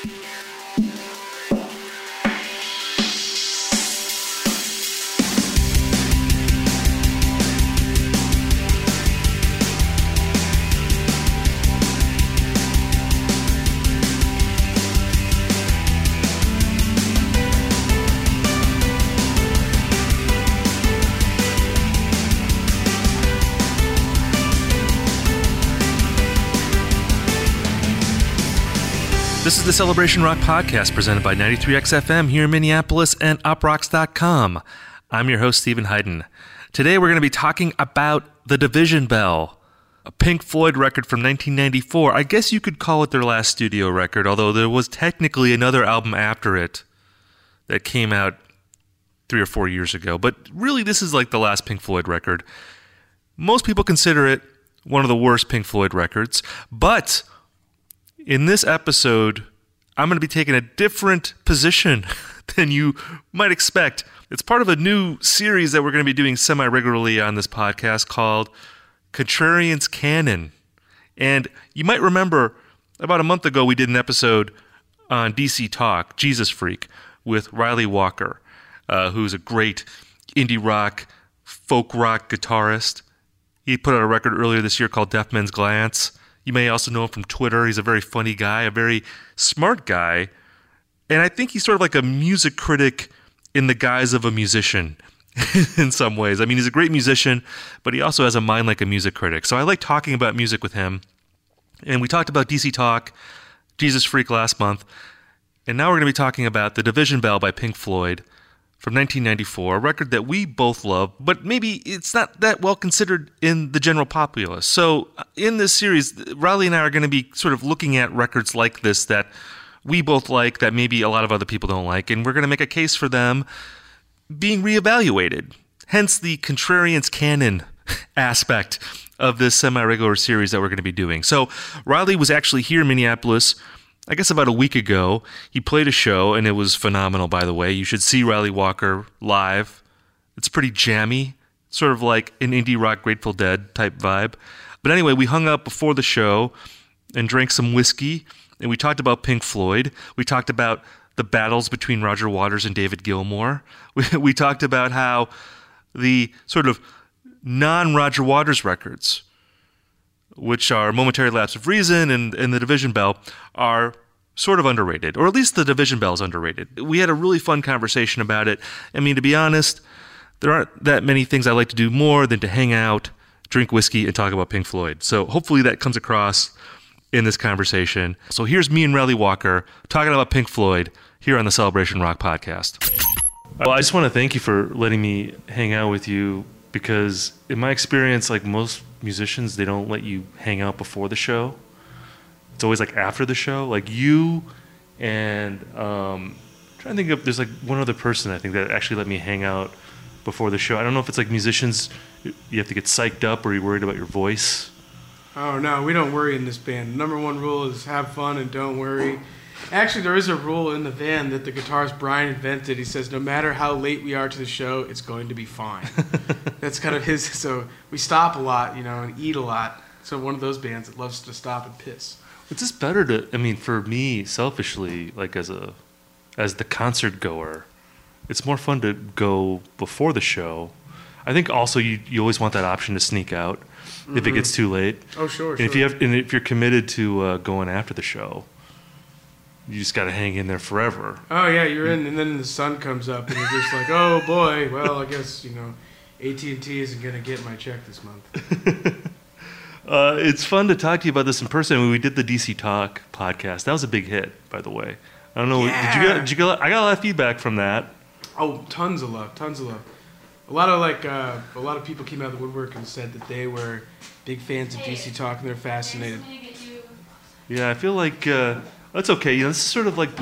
This is the Celebration Rock Podcast presented by 93XFM here in Minneapolis and uprocks.com. I'm your host, Stephen Hayden. Today we're going to be talking about The Division Bell, a Pink Floyd record from 1994. I guess you could call it their last studio record, although there was technically another album after it that came out 3 or 4 years ago. But really, this is like the last Pink Floyd record. Most people consider it one of the worst Pink Floyd records, but in this episode, I'm going to be taking a different position than you might expect. It's part of a new series that we're going to be doing semi-regularly on this podcast called Contrarian's Canon. And you might remember about a month ago we did an episode on DC Talk, Jesus Freak, with Riley Walker, who's a great indie rock, folk rock guitarist. He put out a record earlier this year called Deaf Men's Glance. You may also know him from Twitter. He's a very funny guy, a very smart guy. And I think he's sort of like a music critic in the guise of a musician in some ways. I mean, he's a great musician, but he also has a mind like a music critic. So I like talking about music with him. And we talked about DC Talk, Jesus Freak last month. And now we're going to be talking about The Division Bell by Pink Floyd from 1994, a record that we both love, but maybe it's not that well considered in the general populace. So in this series, Riley and I are going to be sort of looking at records like this that we both like, that maybe a lot of other people don't like, and we're going to make a case for them being reevaluated. Hence the Contrarian's Canon aspect of this semi-regular series that we're going to be doing. So Riley was actually here in Minneapolis, I guess about a week ago. He played a show, and it was phenomenal, by the way. You should see Riley Walker live. It's pretty jammy, sort of like an indie rock Grateful Dead type vibe. But anyway, we hung out before the show and drank some whiskey, and we talked about Pink Floyd. We talked about the battles between Roger Waters and David Gilmour. We talked about how the sort of non-Roger Waters records, which are Momentary Lapse of Reason and The Division Bell, are sort of underrated, or at least The Division Bell is underrated. We had a really fun conversation about it. I mean, to be honest, there aren't that many things I like to do more than to hang out, drink whiskey, and talk about Pink Floyd. So hopefully that comes across in this conversation. So here's me and Riley Walker talking about Pink Floyd here on the Celebration Rock Podcast. Well, I just want to thank you for letting me hang out with you, because in my experience, like most musicians, they don't let you hang out before the show. It's always like after the show. Like you and I'm trying to think of, there's like one other person I think that actually let me hang out before the show. I don't know if it's like musicians, you have to get psyched up, or you're worried about your voice. Oh no, we don't worry in this band. The number one rule is have fun and don't worry. Actually, there is a rule in the band that the guitarist Brian invented. He says, no matter how late we are to the show, it's going to be fine. That's kind of his. So we stop a lot, and eat a lot. So one of those bands that loves to stop and piss. It's just better to, I mean, for me, selfishly, like as the concert goer, it's more fun to go before the show. I think also you always want that option to sneak out if it gets too late. Oh, sure. And if you're committed to going after the show, you just got to hang in there forever. Oh, yeah, you're in, and then the sun comes up, and you're just like, oh, boy, well, I guess, AT&T isn't going to get my check this month. It's fun to talk to you about this in person. When we did the DC Talk podcast, that was a big hit, by the way. I don't know, yeah. Did you get, I got a lot of feedback from that. Oh, tons of love. A lot of people came out of the woodwork and said that they were big fans of DC Talk, and they're fascinated. Yeah, I feel like... that's okay. This is sort of like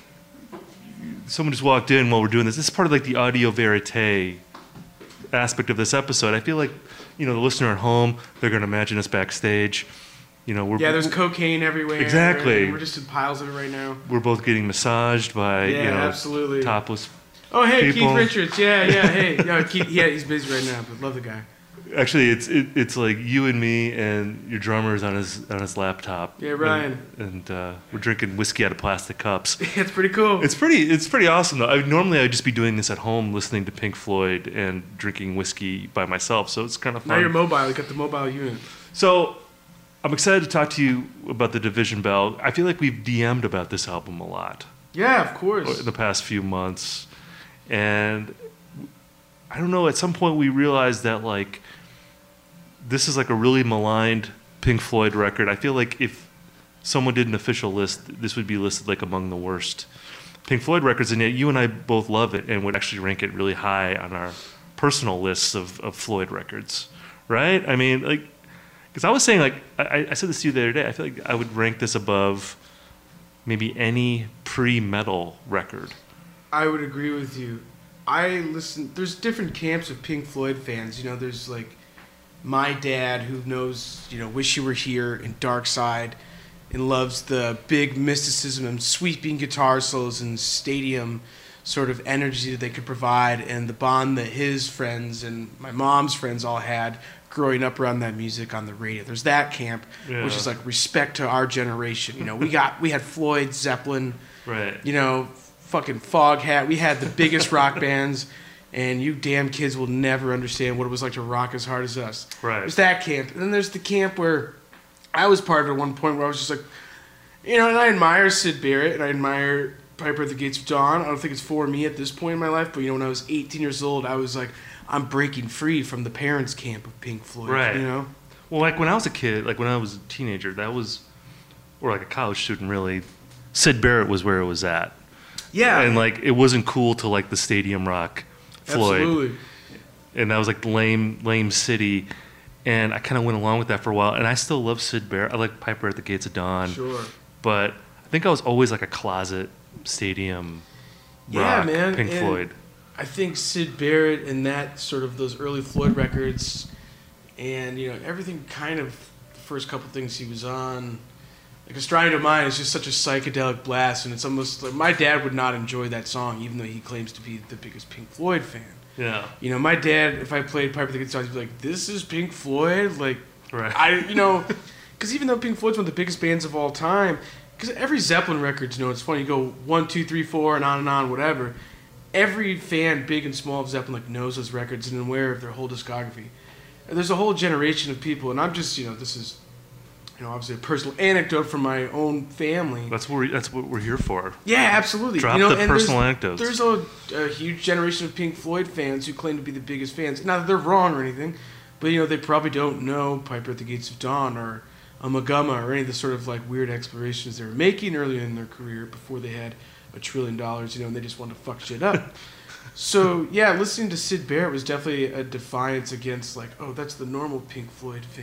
someone just walked in while we're doing this. This is part of like the audio verite aspect of this episode. I feel like, the listener at home, they're going to imagine us backstage. There's cocaine everywhere. Exactly. We're just in piles of it right now. We're both getting massaged by, absolutely. Topless Oh, hey, people. Keith Richards. Yeah, hey. No, Keith, he's busy right now, but love the guy. Actually, it's like you and me and your drummer's on his laptop. Yeah, Ryan. And we're drinking whiskey out of plastic cups. It's pretty cool. It's pretty awesome though. Normally I'd just be doing this at home, listening to Pink Floyd and drinking whiskey by myself. So it's kind of fun. Now you're mobile. You got the mobile unit. So I'm excited to talk to you about the Division Bell. I feel like we've DM'd about this album a lot. Yeah, of course. In the past few months, and I don't know. At some point we realized that like. This is like a really maligned Pink Floyd record. I feel like if someone did an official list, this would be listed like among the worst Pink Floyd records, and yet you and I both love it and would actually rank it really high on our personal lists of Floyd records, right? I mean, like, because I was saying, like, I said this to you the other day, I feel like I would rank this above maybe any pre-metal record. I would agree with you. There's different camps of Pink Floyd fans. You know, there's like, my dad, who knows, Wish You Were Here and Dark Side, and loves the big mysticism and sweeping guitar solos and stadium sort of energy that they could provide, and the bond that his friends and my mom's friends all had growing up around that music on the radio. There's that camp, which is like respect to our generation. We had Floyd, Zeppelin, right? Fucking Foghat. We had the biggest rock bands. And you damn kids will never understand what it was like to rock as hard as us. Right. There's that camp. And then there's the camp where I was part of it at one point where I was just like, and I admire Syd Barrett and I admire Piper at the Gates of Dawn. I don't think it's for me at this point in my life, but when I was 18 years old, I was like, I'm breaking free from the parents' camp of Pink Floyd. Right. Well, like when I was a kid, like when I was a teenager, or like a college student really, Syd Barrett was where it was at. Yeah. And like it wasn't cool to like the stadium rock Floyd. Absolutely. And that was like lame city, and I kind of went along with that for a while. And I still love Syd Barrett. I like Piper at the Gates of Dawn. Sure. But I think I was always like a closet stadium rock, man. Pink Floyd. I think Syd Barrett and that sort of those early Floyd records, and everything kind of the first couple things he was on. Like A Stride of Mine is just such a psychedelic blast, and it's almost like my dad would not enjoy that song, even though he claims to be the biggest Pink Floyd fan. Yeah. My dad, if I played Piper the Gates of Dawn, he'd be like, "This is Pink Floyd," like, right. Because even though Pink Floyd's one of the biggest bands of all time, because every Zeppelin record, it's funny, you go 1, 2, 3, 4, and on, whatever. Every fan, big and small, of Zeppelin knows those records and aware of their whole discography. And there's a whole generation of people, and I'm just, this is. Obviously a personal anecdote from my own family. That's what we're here for. Yeah, absolutely. Drop the personal anecdotes. There's a huge generation of Pink Floyd fans who claim to be the biggest fans. Not that they're wrong or anything, but they probably don't know Piper at the Gates of Dawn or Amagama or any of the sort of like weird explorations they were making earlier in their career before they had $1 trillion, and they just wanted to fuck shit up. So yeah, listening to Syd Barrett was definitely a defiance against like, oh, that's the normal Pink Floyd fan.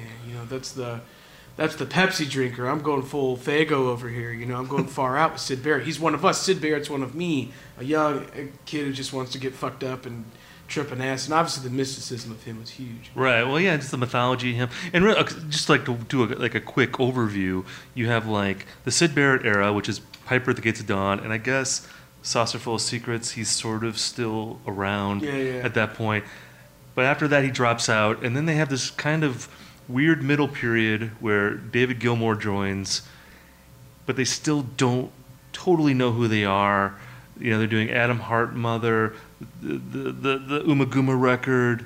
That's the Pepsi drinker. I'm going full Fago over here. I'm going far out with Syd Barrett. He's one of us. Syd Barrett's one of me, a kid who just wants to get fucked up and trip an ass. And obviously the mysticism of him was huge. Right. Well, yeah, just the mythology of him. And really, just like to do a quick overview, you have like the Syd Barrett era, which is Piper at the Gates of Dawn, and I guess Saucerful of Secrets, he's sort of still around at that point. But after that, he drops out, and then they have this kind of weird middle period where David Gilmour joins, but they still don't totally know who they are. They're doing Adam Hart Mother, the Umaguma record.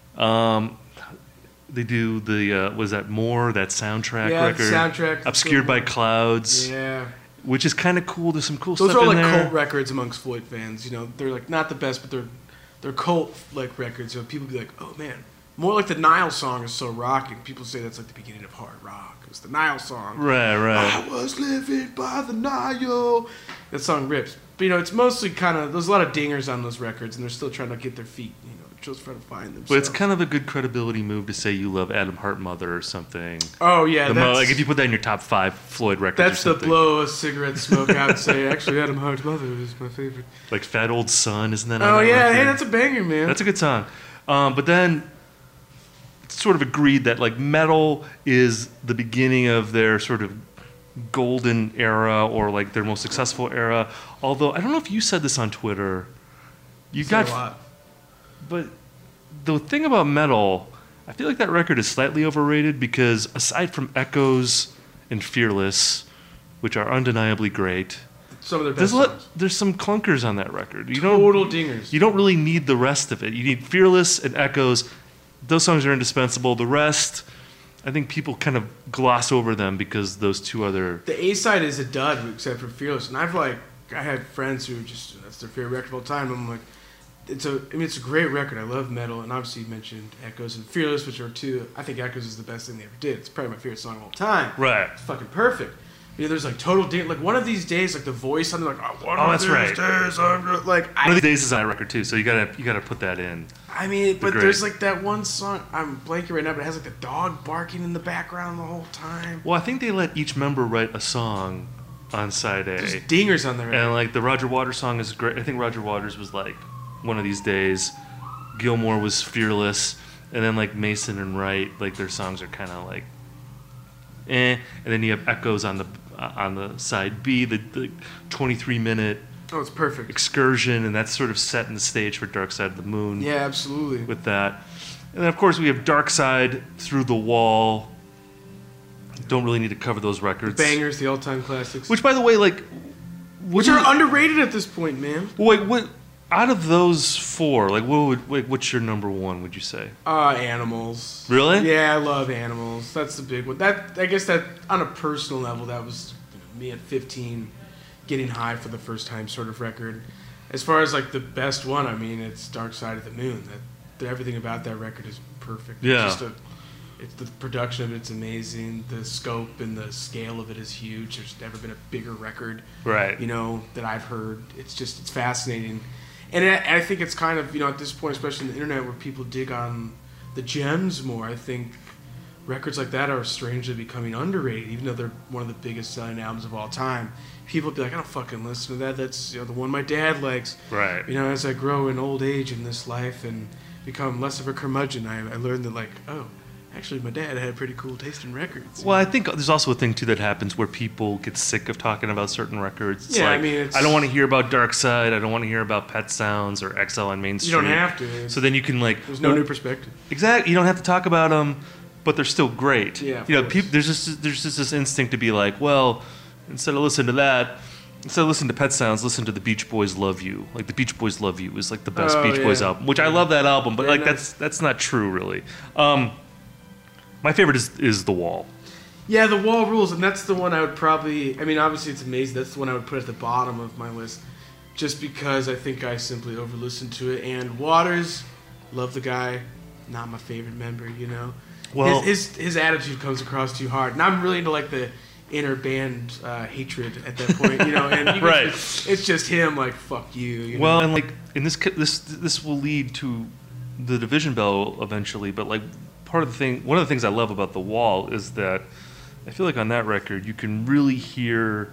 They do the was that More, that soundtrack record? Yeah, soundtrack. Obscured by Clouds. Yeah. Which is kind of cool. There's some cool Those stuff in there. Those are like cult records amongst Floyd fans. They're like not the best, but they're cult like records. People be like, oh man. More like the Nile song is so rocking. People say that's like the beginning of hard rock. It's the Nile song. Right. I was living by the Nile. That song rips. But it's mostly kind of, there's a lot of dingers on those records, and they're still trying to get their feet, just trying to find themselves. But it's kind of a good credibility move to say you love Adam Hart Mother or something. Oh yeah, like if you put that in your top 5 Floyd records. That's the blow a cigarette smoke out and say, actually, Adam Hart Mother is my favorite. Like Fat Old Son, isn't that? Oh yeah, hey, that's a banger, man. That's a good song. But then sort of agreed that like metal is the beginning of their sort of golden era or like their most successful era. Although I don't know if you said this on Twitter. You got a lot. But the thing about metal, I feel like that record is slightly overrated because aside from Echoes and Fearless, which are undeniably great, Some of their best songs. there's some clunkers on that record. Total dingers. You don't really need the rest of it. You need Fearless and Echoes. Those songs are indispensable. The rest, I think people kind of gloss over them because those two other... The A-side is a dud, except for Fearless. And I had friends who just, that's their favorite record of all time. I'm like, it's a great record. I love metal. And obviously you mentioned Echoes and Fearless, which are two, I think Echoes is the best thing they ever did. It's probably my favorite song of all time. Right. It's fucking perfect. You know, there's like total ding, like one of these days, like the voice, something like, that's right. days, like, One of the days is on that record too, so you gotta put that in. I mean, but there's like that one song, I'm blanking right now, but it has like the dog barking in the background the whole time. Well, I think they let each member write a song on side A. There's dingers on there. And like the Roger Waters song is great. I think Roger Waters was like One of These Days. Gilmore was Fearless, and then like Mason and Wright, like their songs are kind of like, and then you have Echoes on the side B, the 23-minute. Oh, it's perfect. Excursion, and that's sort of setting the stage for Dark Side of the Moon. Yeah, absolutely. With that, and then of course we have Dark Side, Through the Wall. Don't really need to cover those records. The bangers, the all-time classics. Which, by the way, like, which are underrated at this point, man. Wait, what? Out of those four, like, what's your number one? Would you say? Animals. Really? Yeah, I love Animals. That's the big one. I guess that on a personal level, that was me at 15, getting high for the first time, sort of record. As far as like the best one, I mean, it's Dark Side of the Moon. Everything about that record is perfect. Yeah. It's the production of it's amazing. The scope and the scale of it is huge. There's never been a bigger record, right? You know, that I've heard. It's fascinating. And I think it's kind of, you know, at this point, especially in the internet where people dig on the gems more, I think records like that are strangely becoming underrated, even though they're one of the biggest selling albums of all time. People be like, I don't fucking listen to that. That's, you know, the one my dad likes. Right. You know, as I grow in old age in this life and become less of a curmudgeon, I learned that, like, oh, actually, my dad had a pretty cool taste in records. Well, I think there's also a thing, too, that happens where people get sick of talking about certain records. It's yeah, like, I mean, I don't want to hear about Dark Side. I don't want to hear about Pet Sounds or XL on Main Street. You don't have to. So then you can, like... There's no new perspective. Exactly. You don't have to talk about them, but they're still great. Yeah, you know, there's just this instinct to be like, well, instead of listening to Pet Sounds, listen to the Beach Boys Love You. Like, the Beach Boys Love You is, like, the best Beach Boys album, which I love that album, but, like, nice. That's not true, really. My favorite is The Wall. Yeah, The Wall rules, and that's the one I would probably... I mean, obviously it's amazing. That's the one I would put at the bottom of my list, just because I think I simply over-listened to it. And Waters, love the guy, not my favorite member, you know? Well, his attitude comes across too hard. And I'm really into, like, the inner band hatred at that point, you know? And right. It's just him, like, fuck you well, know? And, like, in this will lead to the Division Bell eventually, but, like, one of the things I love about The Wall is that I feel like on that record you can really hear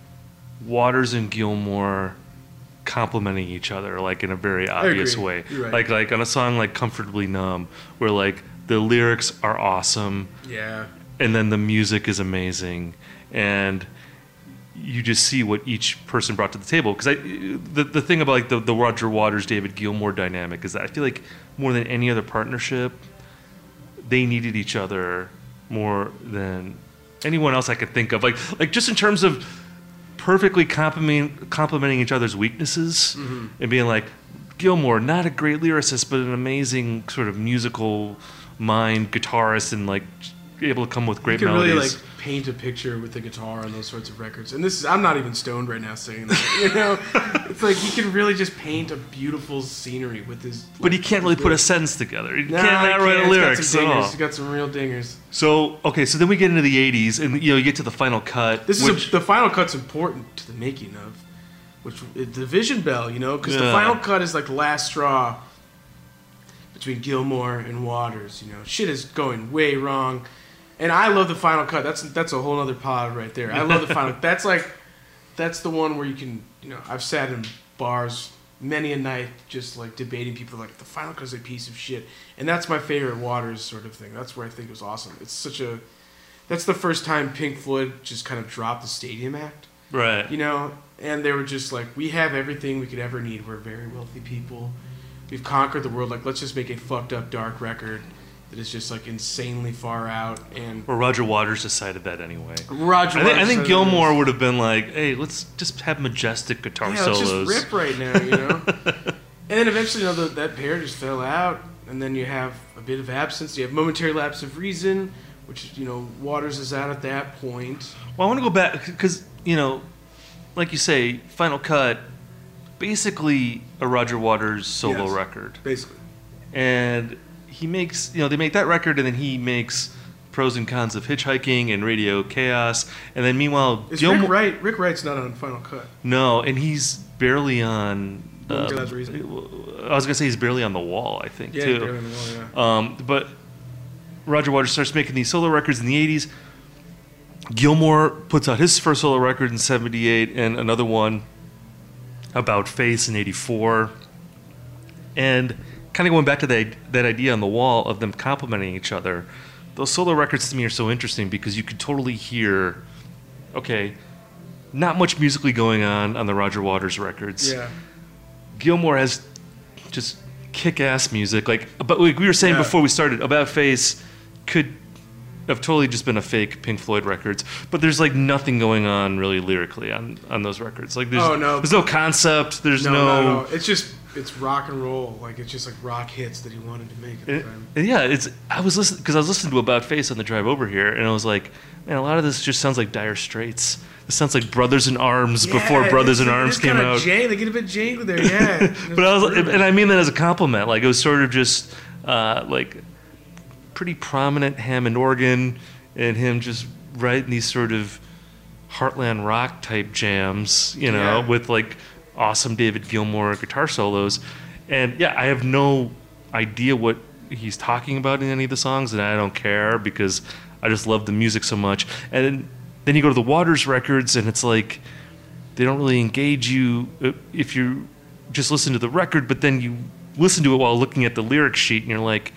Waters and Gilmore complimenting each other, like in a very obvious way. You're right. Like on a song like Comfortably Numb, where like the lyrics are awesome, yeah, and then the music is amazing, and you just see what each person brought to the table. Because the thing about like the Roger Waters David Gilmour dynamic is that I feel like more than any other partnership, they needed each other more than anyone else I could think of. Like just in terms of perfectly complimenting each other's weaknesses, mm-hmm. and being like, Gilmour, not a great lyricist, but an amazing sort of musical mind guitarist, and like able to come with great melodies. You can really like paint a picture with the guitar on those sorts of records. And I'm not even stoned right now saying that, you know? It's like he can really just paint a beautiful scenery with his... But he can't really put a sentence together. He can't write lyrics at all. He's got some real dingers. So then we get into the 80s, and you get to the final cut. The final cut's important to the making of, the Division Bell, you know? Because the final cut is like the last straw between Gilmour and Waters, you know? Shit is going way wrong. And I love the final cut. That's a whole other pod right there. I love the final. That's the one where you can, you know, I've sat in bars many a night just like debating people like the final cut is a piece of shit, and that's my favorite Waters sort of thing. That's where I think it was awesome. That's the first time Pink Floyd just kind of dropped the Stadium Act, right? You know, and they were just like, we have everything we could ever need. We're very wealthy people. We've conquered the world. Like, let's just make a fucked up dark record. that is just like insanely far out. And Or Roger Waters decided that anyway. I think Gilmour would have been like, hey, let's just have majestic guitar solos. Let's just rip right now, you know. And then eventually, that pair just fell out, and then you have a bit of absence. You have Momentary Lapse of Reason, which, Waters is out at that point. Well, I want to go back because, like you say, Final Cut, basically a Roger Waters solo record. Basically. And he makes, they make that record, and then he makes Pros and Cons of Hitchhiking and Radio Chaos. And then meanwhile, Rick Wright's not on Final Cut. No, and he's barely on. I was going to say he's barely on The Wall, I think, too. Yeah, barely on The Wall, yeah. But Roger Waters starts making these solo records in the 80s. Gilmour puts out his first solo record in 78 and another one, About Face, in 84. And kind of going back to that idea on The Wall of them complementing each other, those solo records to me are so interesting because you could totally hear, okay, not much musically going on the Roger Waters records. Yeah. Gilmour has just kick-ass music. But we were saying before we started, About Face could have totally just been a fake Pink Floyd records, but there's nothing going on really lyrically on those records. There's no concept. There's no. It's rock and roll. It's just rock hits that he wanted to make at the time. And yeah, I was listening to About Face on the drive over here, and I was like, man, a lot of this just sounds like Dire Straits. It sounds like Brothers in Arms before Brothers in Arms came out. They get a bit janky there, yeah. But and I mean that as a compliment. It was sort of just pretty prominent Hammond organ, and him just writing these sort of heartland rock type jams, with awesome David Gilmour guitar solos. And yeah, I have no idea what he's talking about in any of the songs, and I don't care because I just love the music so much. And then you go to the Waters records, and it's they don't really engage you if you just listen to the record, but then you listen to it while looking at the lyric sheet, and you're like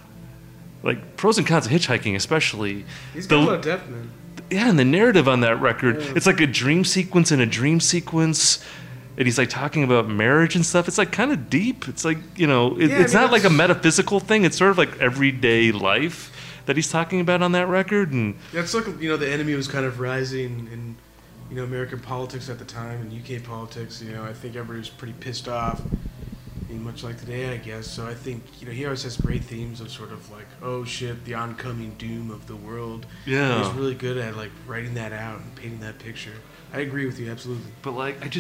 Pros and Cons of Hitchhiking especially. He's got a lot of depth, man. Yeah, and the narrative on that record, it's like a dream sequence in a dream sequence, and he's talking about marriage and stuff. It's kind of deep. It's it's not like a metaphysical thing. It's sort of everyday life that he's talking about on that record. And it's the enemy was kind of rising in American politics at the time and UK politics. I think everybody was pretty pissed off, much like today, I guess. So I think he always has great themes of sort of oh shit, the oncoming doom of the world. Yeah, he's really good at writing that out and painting that picture. I agree with you absolutely. But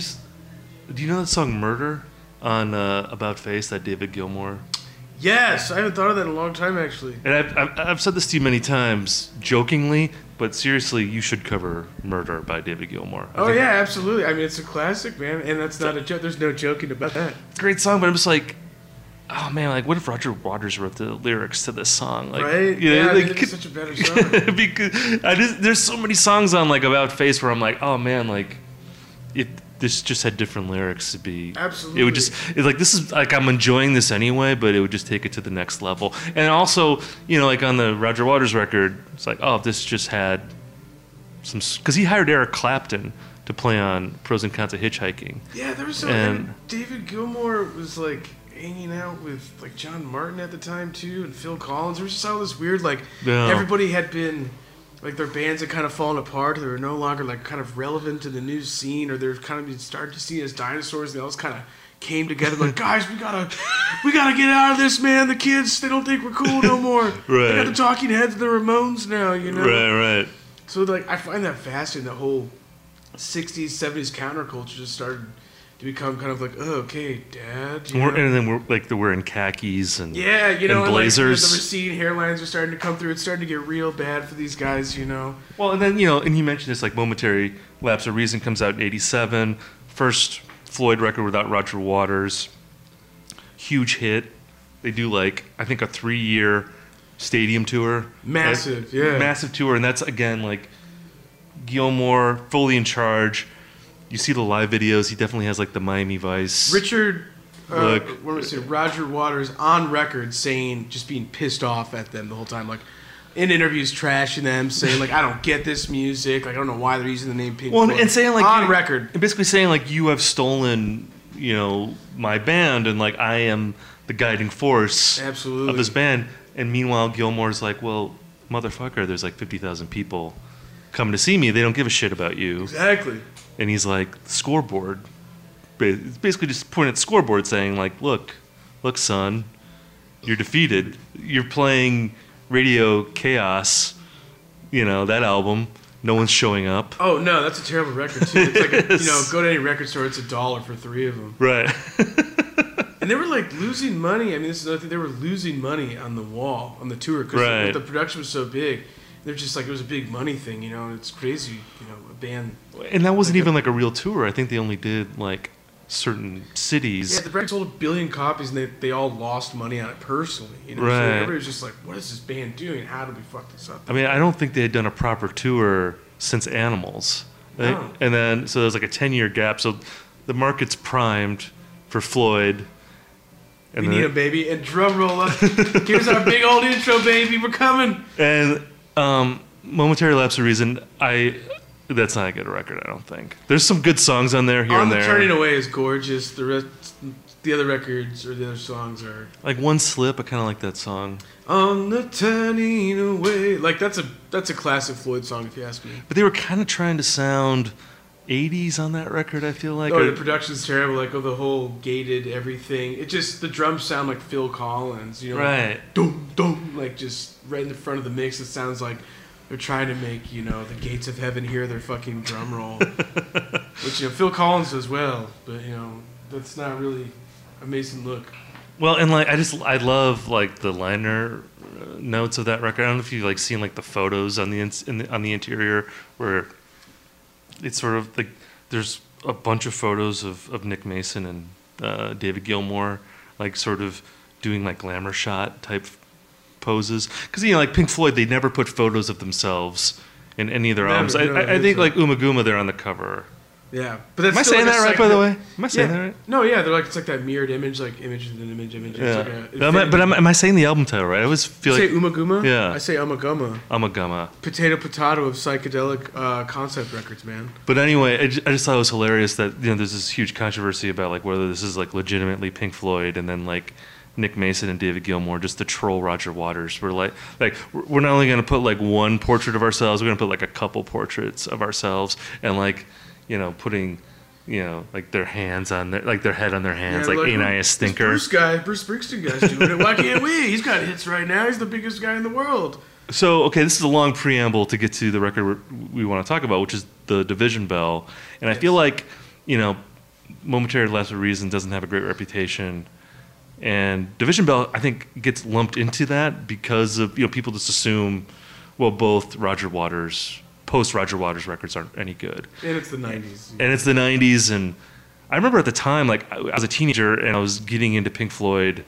do you know that song "Murder" on About Face, that David Gilmour? Yes, I haven't thought of that in a long time, actually. And I've said this to you many times, jokingly, but seriously, you should cover "Murder" by David Gilmour. Yeah, absolutely. I mean, it's a classic, man, and that's not a joke. There's no joking about that. Great song, but I'm just oh man, what if Roger Waters wrote the lyrics to this song? Right? It's such a better song. Because there's so many songs on About Face where I'm oh man, if this just had different lyrics, it'd be absolutely. It would just this is I'm enjoying this anyway, but it would just take it to the next level. And also, on the Roger Waters record, it's if this just had some, because he hired Eric Clapton to play on Pros and Cons of Hitchhiking. Yeah, there was some. And David Gilmour was hanging out with John Martin at the time too, and Phil Collins. There was just all this weird everybody had been. Their bands had kind of fallen apart. They were no longer kind of relevant to the new scene, or they're kind of started to see as dinosaurs. And they all just kind of came together guys, we gotta get out of this, man. The kids, they don't think we're cool no more. Right. They got the Talking Heads and the Ramones now, Right. So I find that fascinating. The whole 60s, 70s counterculture just started to become kind of okay, Dad. And then we're wearing khakis and and blazers. The receding hairlines are starting to come through. It's starting to get real bad for these guys, Well, and then and you mentioned this Momentary Lapse of Reason comes out in '87, first Floyd record without Roger Waters, huge hit. They do I think a 3-year stadium tour, massive tour, and that's again Gilmour fully in charge. You see the live videos. He definitely has the Miami Vice. Roger Waters on record saying, just being pissed off at them the whole time, in interviews trashing them, saying I don't get this music, I don't know why they're using the name Pink Floyd. And saying on record, and basically saying you have stolen my band, and I am the guiding force absolutely of this band. And meanwhile, Gilmore's like, well, motherfucker, there's like 50,000 people coming to see me. They don't give a shit about you. Exactly. And he's like, scoreboard. It's basically just pointing at the scoreboard saying, like, look, son, you're defeated. You're playing Radio Chaos, that album. No one's showing up. Oh, no, that's a terrible record, too. It's like, go to any record store, it's $1 for 3 of them. Right. And they were, like, losing money. I mean, this is another thing. They were losing money on the Wall, on the tour, because the production was so big. They're just like, it was a big money thing, and it's crazy, a band. And that wasn't even like a real tour. I think they only did, like, certain cities. Yeah, the record sold 1 billion copies, and they all lost money on it personally. Right. So everybody was just like, what is this band doing? How did we fuck this up? I mean, I don't think they had done a proper tour since Animals. Right? No. And then, so there's like a 10-year gap. So the market's primed for Floyd. And we need a baby. And drum roll up. Here's our big old intro, baby. We're coming. And Momentary Lapse of Reason, that's not a good record, I don't think. There's some good songs on there here and there. Turning Away is gorgeous. The other records or the other songs are like One Slip. I kind of like that song. On the Turning Away, like that's a classic Floyd song if you ask me. But they were kind of trying to sound 80s on that record. I feel like. Oh, the production's terrible. Like the whole gated everything. It just the drums sound like Phil Collins. Right. Like, dum dum, like just right in the front of the mix. It sounds like they're trying to make the gates of heaven hear their fucking drum roll, which Phil Collins does well, but that's not really a Mason look. Well, and like I love like the liner notes of that record. I don't know if you've like seen like the photos on the on the interior where it's sort of like there's a bunch of photos of Nick Mason and David Gilmour like sort of doing like glamour shot type poses, because like Pink Floyd, they never put photos of themselves in any of their albums. I think like Uma Guma, they're on the cover. Yeah, but that's am I saying that right? By the way, am I saying that right? No, yeah, they're like it's like that mirrored image, like image and image. Yeah. Like am I saying the album title right? I always feel you like say Uma Guma. Yeah, I say Uma Guma. Uma Guma. Potato of psychedelic concept records, man. But anyway, I just thought it was hilarious that there's this huge controversy about like whether this is like legitimately Pink Floyd, and then like Nick Mason and David Gilmour just to troll Roger Waters. We're like we're not only going to put like one portrait of ourselves, we're going to put like a couple portraits of ourselves, and like putting like their hands on their like their head on their hands, like ain't I a stinker? Bruce Springsteen guy's doing it. Why can't we? He's got hits right now. He's the biggest guy in the world. So okay, this is a long preamble to get to the record we want to talk about, which is the Division Bell, and I feel like Momentary Lapse of Reason doesn't have a great reputation. And Division Bell, I think, gets lumped into that because of people just assume, well, both post Roger Waters records aren't any good. And it's the 90s. And it's the 90s, and I remember at the time, like I was a teenager and I was getting into Pink Floyd,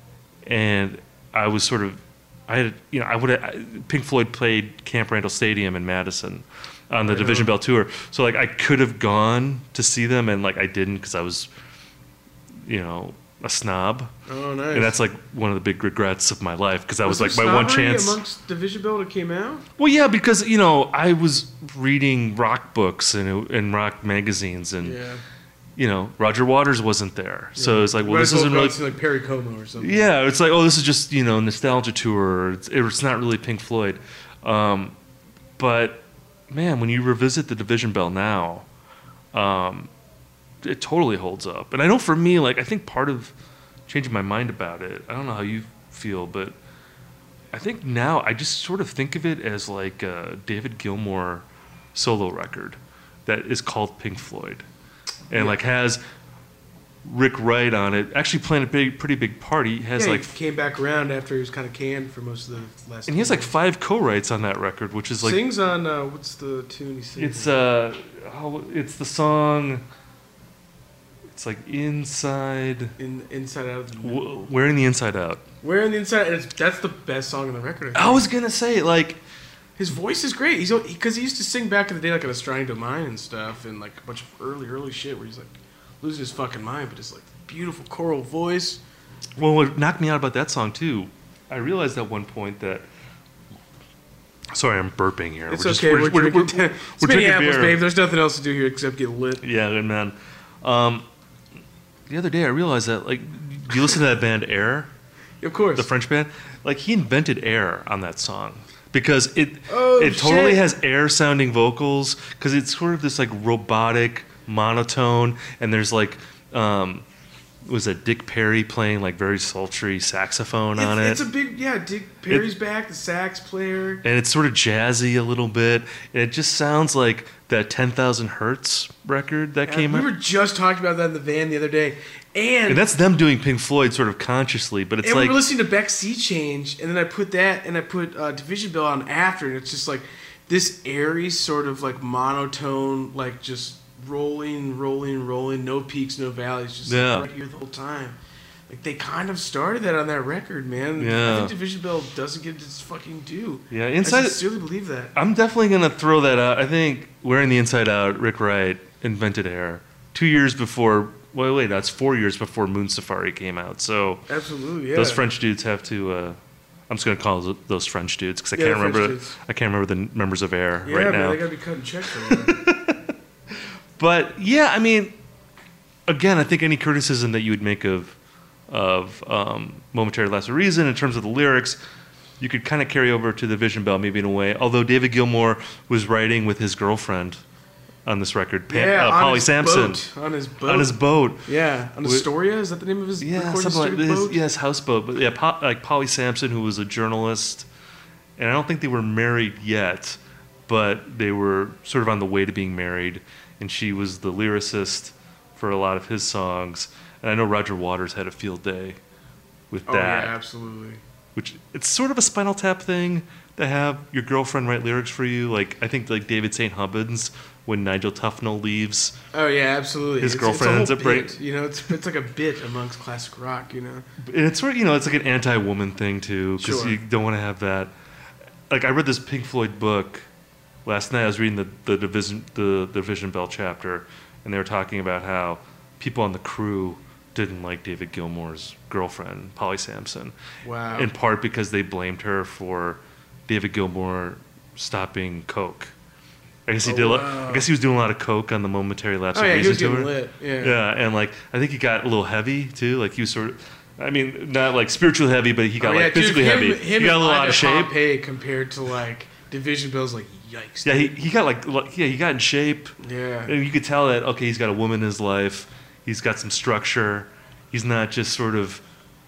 and I was sort of, Pink Floyd played Camp Randall Stadium in Madison on the Division Bell tour, so like I could have gone to see them, and like I didn't because I was, a snob. Oh, nice. And that's like one of the big regrets of my life, because that was like my one snobbery chance. Amongst Division Bell that came out? Well, yeah, because I was reading rock books and rock magazines, and Roger Waters wasn't there, so it's like, well, this isn't really like Perry Como or something. Yeah, it's like, oh, this is just nostalgia tour. It's not really Pink Floyd, but man, when you revisit the Division Bell now, it totally holds up. And I know for me, like, I think part of changing my mind about it, I don't know how you feel, but I think now I just sort of think of it as like a David Gilmour solo record that is called Pink Floyd, and like has Rick Wright on it, actually playing a pretty big part. He has he came back around after he was kind of canned for most of the last. And he has like 5 co-writes on that record, which is like sings on what's the tune he sings? It's the song. It's like Inside Out. Wearing the Inside Out. Wearing the Inside Out. That's the best song on the record. I was gonna say, like, his voice is great. Because he used to sing back in the day like on Australian Domain and stuff, and like a bunch of early shit where he's like losing his fucking mind, but it's like beautiful choral voice. Well, what knocked me out about that song too, I realized at one point that. Sorry, I'm burping here. It's okay. We're drinking Minneapolis, babe. There's nothing else to do here except get lit. Yeah, good man. The other day I realized that, like, do you listen to that band Air? Of course. the French band. Like, he invented Air on that song. Because it shit. totally has Air-sounding vocals. Because it's sort of this, like, robotic monotone. And there's, like... was it Dick Perry playing like very sultry saxophone on it? It's a big, Dick Perry's back, the sax player. And it's sort of jazzy a little bit. And it just sounds like that 10,000 Hertz record that came out. We were just talking about that in the van the other day. And that's them doing Pink Floyd sort of consciously, but it's and like... we were listening to Beck Sea Change, and then I put that, and I put Division Bell on after, and it's just like this airy sort of like monotone, like just... rolling, no peaks, no valleys, just like right here the whole time. Like, they kind of started that on that record, man. Yeah. I think Division Bell doesn't get its fucking due. Yeah, I sincerely believe that. I'm definitely going to throw that out. I think Wearing the Inside Out, Rick Wright invented Air 2 years before... Wait, that's 4 years before Moon Safari came out. So absolutely, yeah. Those French dudes have to... I'm just going to call those French dudes because I can't remember the members of Air right now. Yeah, man, they got to be cutting checks for that. But yeah, I mean, again, I think any criticism that you would make of Momentary Lapse of Reason in terms of the lyrics, you could kind of carry over to Division Bell maybe in a way. Although David Gilmour was writing with his girlfriend on this record, Polly Sampson, on his boat. Yeah, on Astoria. Is that the name of his recording studio boat? Yes, houseboat. But yeah, like Polly Sampson, who was a journalist, and I don't think they were married yet, but they were sort of on the way to being married. And she was the lyricist for a lot of his songs. And I know Roger Waters had a field day with that. Oh, yeah, absolutely. Which, it's sort of a Spinal Tap thing to have your girlfriend write lyrics for you. Like, I think like David St. Hubbins, when Nigel Tufnell leaves. Oh, yeah, absolutely. His girlfriend ends up bit, you know, it's like a bit amongst classic rock, you know. And it's sort of, it's like an anti-woman thing, too. Because you don't want to have that. Like, I read this Pink Floyd book. Last night I was reading the Division Bell chapter, and they were talking about how people on the crew didn't like David Gilmour's girlfriend, Polly Sampson. Wow. In part because they blamed her for David Gilmour stopping coke. I guess he did. I guess he was doing a lot of coke on the Momentary Lapse of Reason tour. He was getting lit. Yeah. Yeah, and like I think he got a little heavy too. Like he was sort of. I mean, not like spiritually heavy, but he got physically heavy. He got a little out of shape. Pompeii compared to like Division Bell's like. Yikes. Yeah, he got he got in shape. Yeah. And you could tell that, okay, he's got a woman in his life. He's got some structure. He's not just sort of,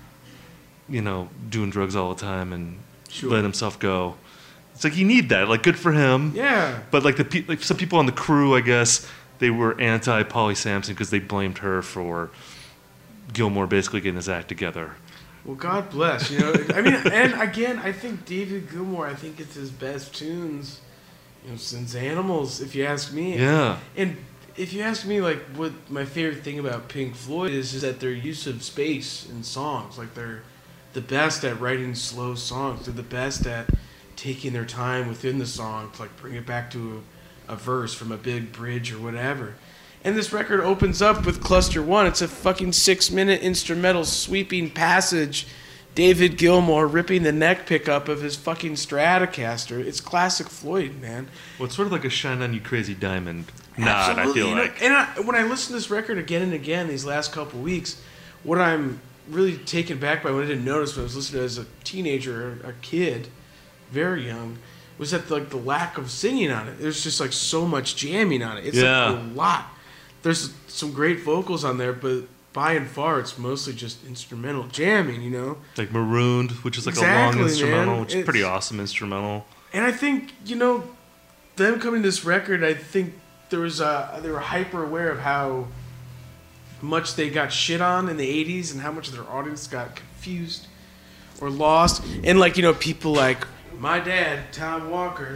doing drugs all the time and letting himself go. It's like you need that. Like, good for him. Yeah. But like some people on the crew, I guess, they were anti-Polly Sampson because they blamed her for Gilmour basically getting his act together. Well, God bless. I mean, and again, I think David Gilmour, I think it's his best tunes. Since Animals, if you ask me. Yeah. And if you ask me, like, what my favorite thing about Pink Floyd is that their use of space in songs. Like, they're the best at writing slow songs. They're the best at taking their time within the song to, like, bring it back to a verse from a big bridge or whatever. And this record opens up with Cluster 1. It's a fucking 6-minute instrumental sweeping passage. David Gilmour ripping the neck pickup of his fucking Stratocaster. It's classic Floyd, man. Well, it's sort of like a Shine On You Crazy Diamond nod, I feel like. And when I listen to this record again and again these last couple of weeks, what I'm really taken back by, what I didn't notice when I was listening to it as a teenager, a kid, very young, was that the lack of singing on it. There's just like so much jamming on it. It's like a lot. There's some great vocals on there, but by and far, it's mostly just instrumental jamming, Like Marooned, which is like a long instrumental, which is pretty awesome instrumental. And I think, them coming to this record, I think they were hyper aware of how much they got shit on in the 80s and how much of their audience got confused or lost. And people like my dad, Tom Walker,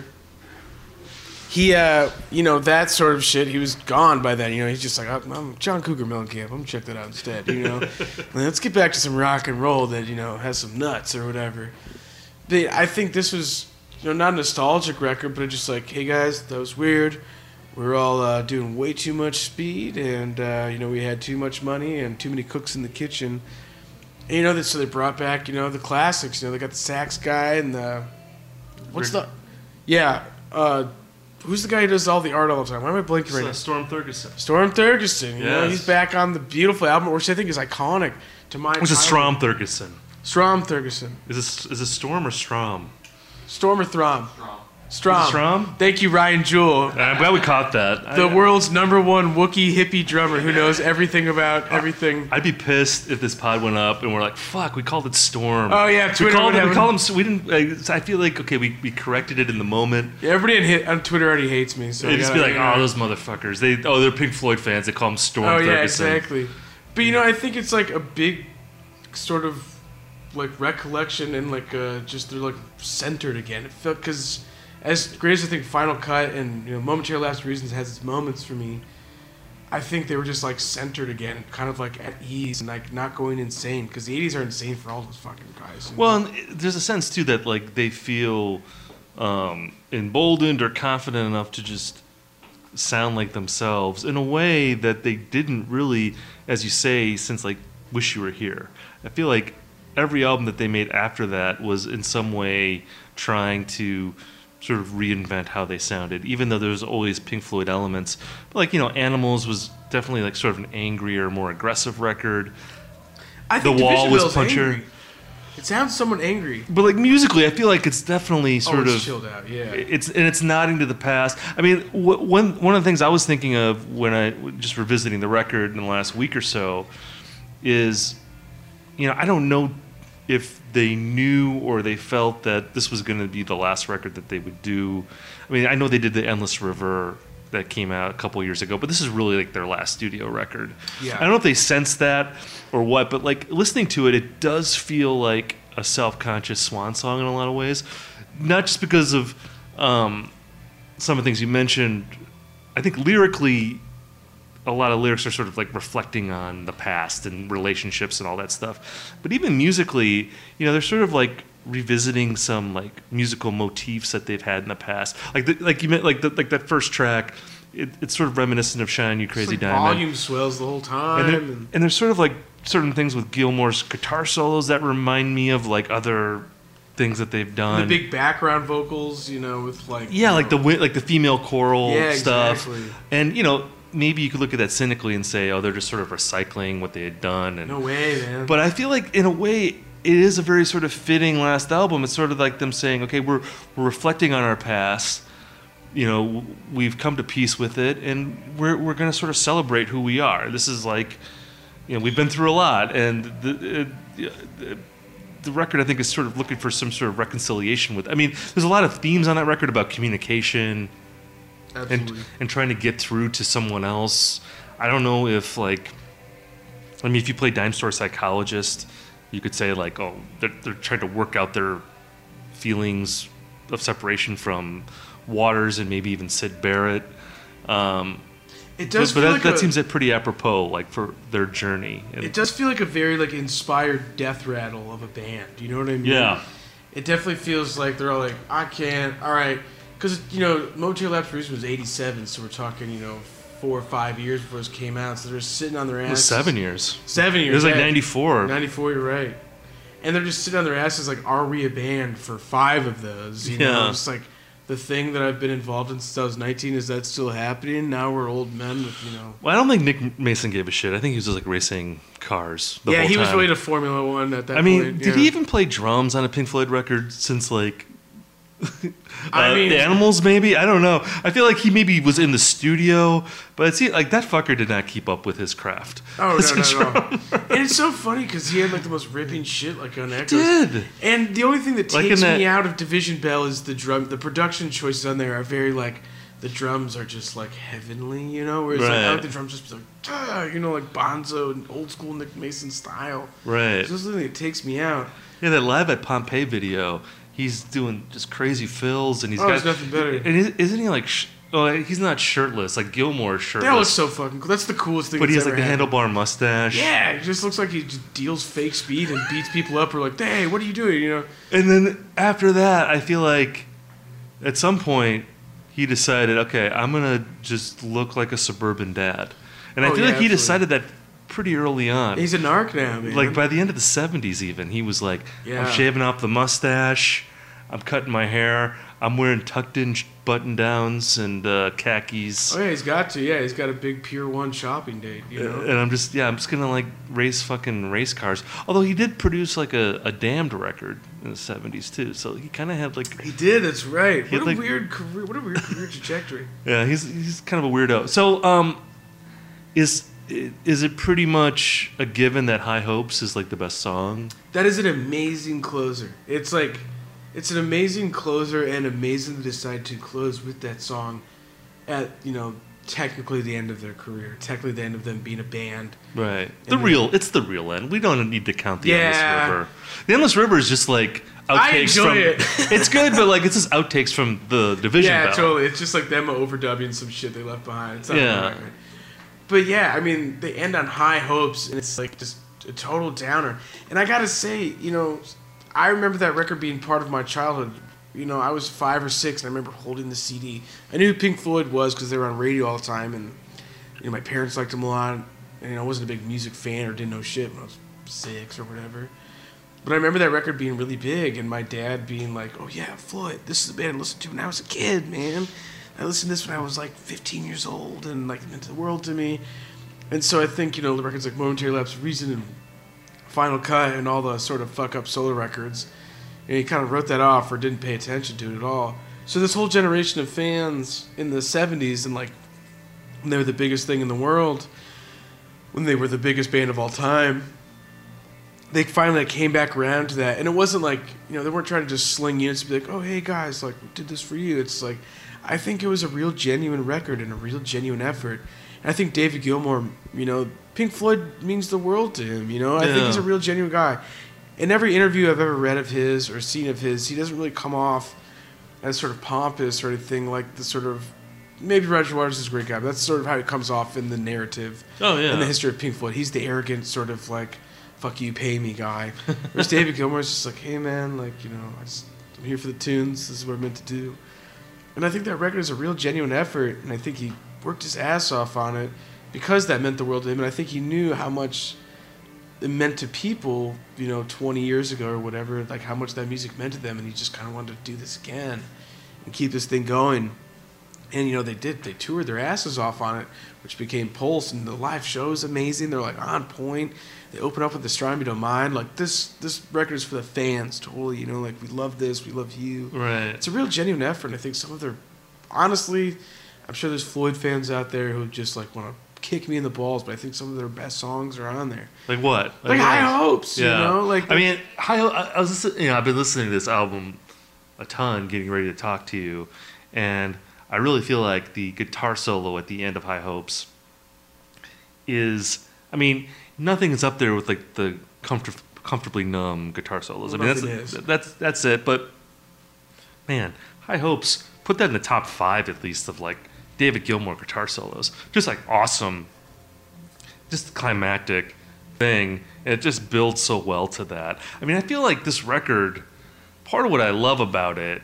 he, that sort of shit, he was gone by then. He's just like, I'm John Cougar Mellencamp. I'm going to check that out instead, Let's get back to some rock and roll that, has some nuts or whatever. But I think this was, not a nostalgic record, but just like, hey, guys, that was weird. We were all doing way too much speed, and, we had too much money and too many cooks in the kitchen. And, so they brought back, the classics. They got the sax guy and the... who's the guy who does all the art all the time? Why am I blanking right now? Storm Thurgeson. Storm Thurgeson. He's back on the beautiful album, which I think is iconic to my... It was a Strom Thurgeson. Strom Thurgerson. Is this Storm or Strom? Storm or Throm? Strom. Strom? Thank you, Ryan Jewell. I'm glad we caught that. The world's #1 Wookiee hippie drummer who knows everything about everything. I'd be pissed if this pod went up and we're like, "Fuck, we called it Storm." Oh yeah, Twitter. We called him. We didn't. I feel like okay, we corrected it in the moment. Yeah, everybody on Twitter already hates me, so they just be like, "Oh, those motherfuckers." They're Pink Floyd fans. They call him Storm. Oh yeah, Thurgerson. exactly. But I think it's like a big sort of like recollection and like just they're like centered again. It felt because. As great as I think Final Cut and Momentary Lapse of Reasons has its moments for me, I think they were just like centered again, kind of like at ease and like not going insane because the '80s are insane for all those fucking guys. Well, and there's a sense too that like they feel emboldened or confident enough to just sound like themselves in a way that they didn't really, as you say, since like Wish You Were Here. I feel like every album that they made after that was in some way trying to sort of reinvent how they sounded, even though there's always Pink Floyd elements. But like, Animals was definitely like sort of an angrier, more aggressive record. I think The Wall Division was Bell's punchier. angry. It sounds somewhat angry. But like musically, I feel like it's definitely sort it's of chilled out, yeah. It's nodding to the past. I mean, one of the things I was thinking of when I just revisiting the record in the last week or so is, I don't know if they knew or they felt that this was going to be the last record that they would do. I mean, I know they did the Endless River that came out a couple years ago, but this is really like their last studio record. Yeah. I don't know if they sensed that or what, but like listening to it, it does feel like a self-conscious swan song in a lot of ways. Not just because of some of the things you mentioned. I think lyrically, a lot of lyrics are sort of like reflecting on the past and relationships and all that stuff. But even musically, they're sort of like revisiting some like musical motifs that they've had in the past. Like you meant like that first track, it's sort of reminiscent of Shine You Crazy It's like Diamond. volume swells the whole time. And there's sort of like certain things with Gilmour's guitar solos that remind me of like other things that they've done. The big background vocals, with like like the female choral stuff. Exactly. And maybe you could look at that cynically and say, oh, they're just sort of recycling what they had done. And, no way, man. But I feel like, in a way, it is a very sort of fitting last album. It's sort of like them saying, okay, we're reflecting on our past. We've come to peace with it, and we're going to sort of celebrate who we are. This is like, we've been through a lot, and the record, I think, is sort of looking for some sort of reconciliation with. I mean, there's a lot of themes on that record about communication. And trying to get through to someone else. I don't know if if you play Dime Store Psychologist, you could say like, oh, they're trying to work out their feelings of separation from Waters and maybe even Syd Barrett. It does, but that seems pretty apropos, like for their journey. It does feel like a very like inspired death rattle of a band. You know what I mean? Yeah. It definitely feels like they're all like, I can't. All right. Because, Mojo Labs Producer was 87, so we're talking, 4 or 5 years before this came out. So they're just sitting on their asses. It was 7 years. 7 years. It was like 94. 94, you're right. And they're just sitting on their asses like, are we a band for 5 of those? You know, it's like the thing that I've been involved in since I was 19, is that still happening? Now we're old men with, Well, I don't think Nick Mason gave a shit. I think he was just like racing cars the whole time. Yeah, he was really to Formula One at that point. I mean, did he even play drums on a Pink Floyd record since like... the Animals, maybe? I don't know. I feel like he maybe was in the studio, but it seemed like that fucker did not keep up with his craft. Oh, no, not at all. And it's so funny because he had like the most ripping shit like on Echoes. Did. And the only thing that takes me out of Division Bell is the drum. The production choices on there are very like, the drums are just like heavenly, whereas like, I like the drums just like, like Bonzo and old school Nick Mason style. Right. So that's the thing that takes me out. Yeah, that Live at Pompeii video. He's doing just crazy fills, and he's got... there's nothing better. And isn't he like... he's not shirtless. Like Gilmour's shirtless. That looks so fucking cool. That's the coolest thing. But he has ever like the handlebar mustache. Yeah, it just looks like he just deals fake speed and beats people up. Or like, hey, what are you doing? And then after that, I feel like at some point he decided, okay, I'm gonna just look like a suburban dad. And I feel like he decided that pretty early on. He's a narc now, man. Like by the end of the 70s even, he was like, I'm shaving off the mustache, I'm cutting my hair, I'm wearing tucked-in button downs and khakis. Oh yeah, he's got to. Yeah, he's got a big Pier 1 shopping date. You know. And I'm just gonna like race fucking race cars. Although he did produce like a Damned record in the '70s too, so he kind of had like He did. That's right. What a like- weird career. What a weird career trajectory. yeah, he's kind of a weirdo. So is it pretty much a given that High Hopes is like the best song? That is an amazing closer. It's like, it's an amazing closer, and amazing to decide to close with that song at, you know, technically the end of their career, technically the end of them being a band. Right. And It's the real end. We don't need to count the Yeah. Endless River. The Endless River is just like outtakes I enjoy from it. It's good, but like it's just outtakes from the Division Yeah, Bell. totally. It's just like them overdubbing some shit they left behind. It's not Yeah. right. But yeah, I mean, they end on high hopes, and it's like just a total downer. And I gotta say, you know, I remember that record being part of my childhood. You know, I was 5 or 6, and I remember holding the CD. I knew who Pink Floyd was because they were on radio all the time, and you know, my parents liked them a lot. And you know, I wasn't a big music fan or didn't know shit when I was 6 or whatever. But I remember that record being really big, and my dad being like, "Oh yeah, Floyd, this is the band I listened to when I was a kid, man. I listened to this when I was like 15 years old, and like it meant the world to me." And so I think, you know, the records like Momentary Lapse, Reason, and Final Cut, and all the sort of fuck up solo records, and he kind of wrote that off or didn't pay attention to it at all. So this whole generation of fans in the 70s, and like when they were the biggest thing in the world, when they were the biggest band of all time, they finally like, came back around to that. And it wasn't like, you know, they weren't trying to just sling units and be like, "Oh, hey guys, like we did this for you." It's like, I think it was a real genuine record and a real genuine effort. And I think David Gilmour, you know, Pink Floyd means the world to him, you know? I think he's a real genuine guy. In every interview I've ever read of his or seen of his, he doesn't really come off as sort of pompous or anything like the sort of, maybe Roger Waters is a great guy, but that's sort of how he comes off in the narrative. Oh, yeah. In the history of Pink Floyd. He's the arrogant sort of like, fuck you, pay me guy. Whereas David Gilmour is just like, "Hey man, like, you know, I'm here for the tunes, this is what I'm meant to do." And I think that record is a real genuine effort, and I think he worked his ass off on it because that meant the world to him, and I think he knew how much it meant to people, you know, 20 years ago or whatever, like how much that music meant to them, and he just kind of wanted to do this again and keep this thing going. And, you know, they did. They toured their asses off on it, which became Pulse, and the live show is amazing. They're, like, on point. They open up with The Strong Me Don't Mind. Like, this record is for the fans, totally, you know, like, we love this, we love you. Right. It's a real genuine effort, and I think some of their, honestly, I'm sure there's Floyd fans out there who just, like, want to kick me in the balls, but I think some of their best songs are on there. Like what? Like High Hopes, you know? Like, I mean, I was listening, you know, I've been listening to this album a ton, getting ready to talk to you, and I really feel like the guitar solo at the end of High Hopes is, I mean, nothing is up there with like the comfortably numb guitar solos. I mean, that's it. But man, High Hopes, put that in the top 5 at least of like David Gilmour guitar solos. Just like awesome, just climactic thing. And it just builds so well to that. I mean, I feel like this record, part of what I love about it,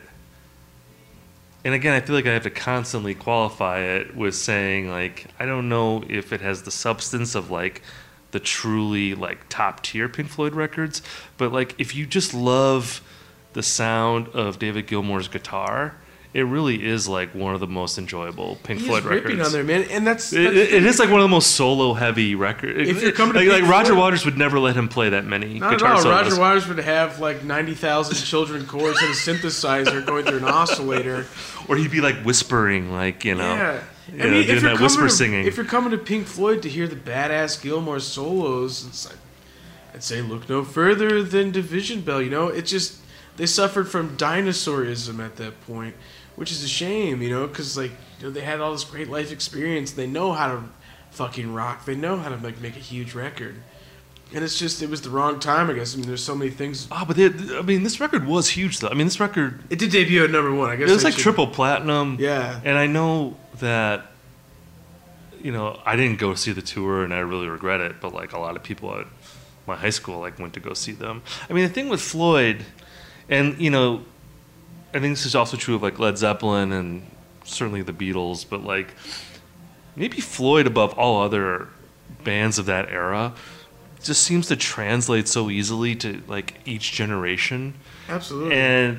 and again, I feel like I have to constantly qualify it with saying, like, I don't know if it has the substance of, like, the truly, like, top-tier Pink Floyd records, but, like, if you just love the sound of David Gilmour's guitar, it really is, like, one of the most enjoyable Pink Floyd records. Ripping on there, man, and that's it is, like, one of the most solo-heavy records. If you're coming to like Roger Floyd, Waters would never let him play that many not guitar at all. solos. Roger Waters would have, like, 90,000 children chords and a synthesizer going through an oscillator. Or he'd be like whispering, like, you know, Yeah. I mean, doing that whisper singing. If you're coming to Pink Floyd to hear the badass Gilmour solos, it's like, I'd say look no further than Division Bell. You know, it just, they suffered from dinosaurism at that point, which is a shame. You know, because like, you know, they had all this great life experience. They know how to fucking rock. They know how to make a huge record. And it's just, it was the wrong time, I guess. I mean, there's so many things. Oh, but I mean, this record was huge, though. I mean, this record... It did debut at #1, I guess. It was like triple platinum. Yeah. And I know that, you know, I didn't go see the tour, and I really regret it, but, like, a lot of people at my high school, like, went to go see them. I mean, the thing with Floyd, and, you know, I think this is also true of, like, Led Zeppelin and certainly the Beatles, but, like, maybe Floyd above all other bands of that era just seems to translate so easily to like each generation. Absolutely. And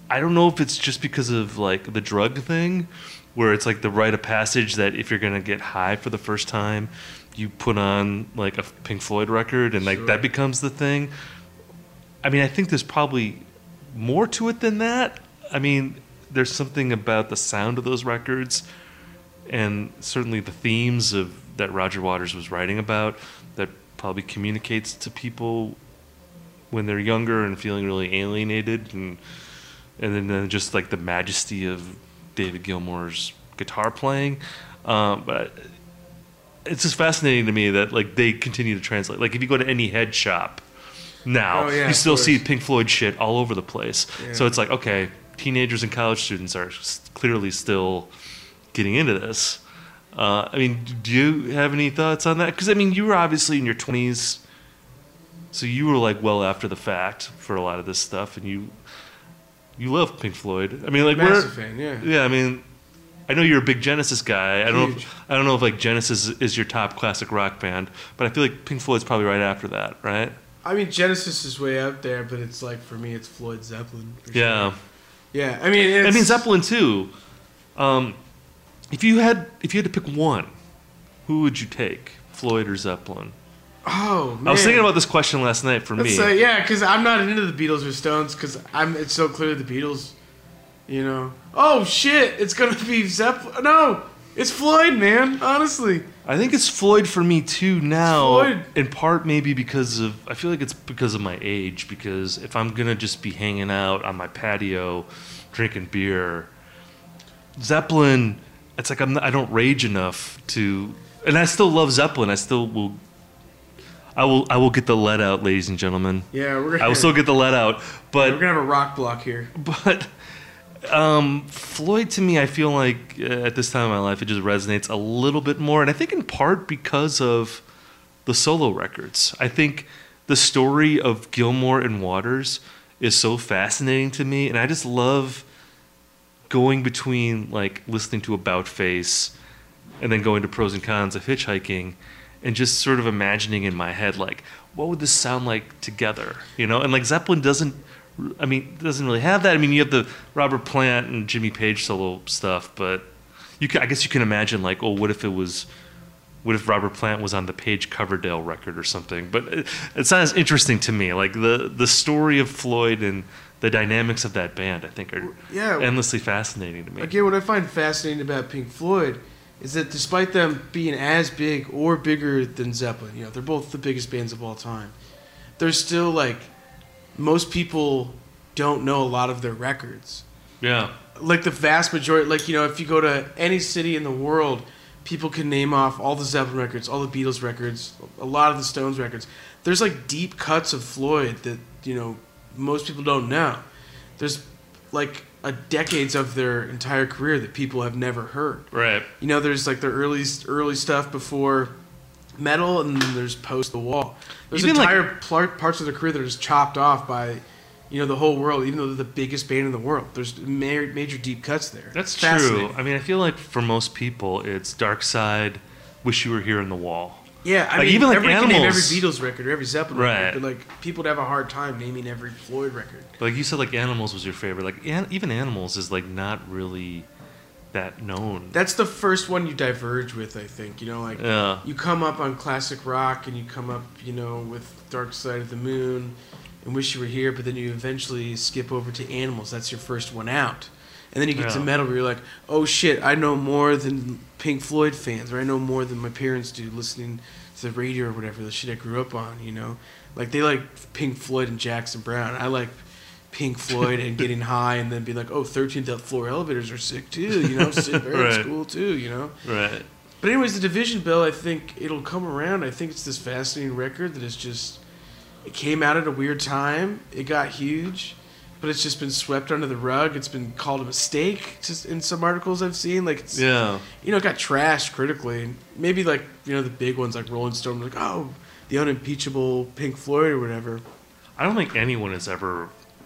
I don't know if it's just because of like the drug thing, where it's like the rite of passage that if you're gonna get high for the first time, you put on like a Pink Floyd record and like that becomes the thing. I mean, I think there's probably more to it than that. I mean, there's something about the sound of those records and certainly the themes that Roger Waters was writing about that probably communicates to people when they're younger and feeling really alienated, and then just like the majesty of David Gilmour's guitar playing. But it's just fascinating to me that like they continue to translate. Like if you go to any head shop now, you still see Pink Floyd shit all over the place. Yeah. So it's like, okay, teenagers and college students are clearly still getting into this. I mean, do you have any thoughts on that? Because I mean, you were obviously in your 20s, so you were like well after the fact for a lot of this stuff, and you love Pink Floyd. I mean, like massive fan, yeah. Yeah, I mean, I know you're a big Genesis guy. I don't know if like Genesis is your top classic rock band, but I feel like Pink Floyd's probably right after that, right? I mean, Genesis is way out there, but it's like for me, it's Floyd Zeppelin. Yeah. Sure. Yeah, I mean, Zeppelin too. If you had to pick one, who would you take, Floyd or Zeppelin? Oh man, I was thinking about this question last night for me. Yeah, because I'm not into the Beatles or Stones because it's so clear the Beatles. You know. Oh shit! It's gonna be Zeppelin. No, it's Floyd, man. Honestly. I think it's Floyd for me too now. Floyd. In part maybe I feel like it's because of my age. Because if I'm gonna just be hanging out on my patio, drinking beer, Zeppelin, it's like I don't rage enough to. And I still love Zeppelin. I still will. I will get the lead out, ladies and gentlemen. Yeah, I will still get the lead out, but we're gonna have a rock block here. But Floyd, to me, I feel like at this time in my life, it just resonates a little bit more, and I think in part because of the solo records. I think the story of Gilmour and Waters is so fascinating to me, and I just love going between like listening to About Face and then going to Pros and Cons of Hitchhiking. And just sort of imagining in my head, like, what would this sound like together? You know? And, like, Zeppelin doesn't really have that. I mean, you have the Robert Plant and Jimmy Page solo stuff, but I guess you can imagine, like, oh, what if Robert Plant was on the Page Coverdale record or something? But it's not as interesting to me. Like, the story of Floyd and the dynamics of that band, I think, are endlessly fascinating to me. Again, what I find fascinating about Pink Floyd is that despite them being as big or bigger than Zeppelin, you know, they're both the biggest bands of all time, they're still like, most people don't know a lot of their records. Yeah. Like the vast majority, like, you know, if you go to any city in the world, people can name off all the Zeppelin records, all the Beatles records, a lot of the Stones records. There's like deep cuts of Floyd that, you know, most people don't know. There's like decades of their entire career that people have never heard. Right. You know, there's like their early stuff before metal, and then there's post the wall. There's even entire parts of their career that are just chopped off by, you know, the whole world, even though they're the biggest band in the world. There's major deep cuts there. That's true. I mean, I feel like for most people, it's Dark Side, Wish You Were Here in the Wall. Yeah, I like, mean, even like every Beatles record or every Zeppelin right. record, but like people would have a hard time naming every Floyd record. Like you said, like Animals was your favorite. Like even Animals is like not really that known. That's the first one you diverge with, I think. You know, like you come up on classic rock and you come up, you know, with Dark Side of the Moon and Wish You Were Here, but then you eventually skip over to Animals. That's your first one out. And then you get to metal where you're like, oh shit, I know more than Pink Floyd fans, or I know more than my parents do listening to the radio or whatever, the shit I grew up on, you know? Like, they like Pink Floyd and Jackson Browne. I like Pink Floyd and Getting High and then be like, oh, 13th floor elevators are sick too, you know? Sid Barrett's cool too, you know? Right. But anyways, the Division Bell, I think it'll come around. I think it's this fascinating record that is just, it came out at a weird time. It got huge. But it's just been swept under the rug. It's been called a mistake just in some articles I've seen. Like, it's, you know, it got trashed critically. Maybe, like, you know, the big ones like Rolling Stone, like, oh, the unimpeachable Pink Floyd or whatever. I don't think anyone has ever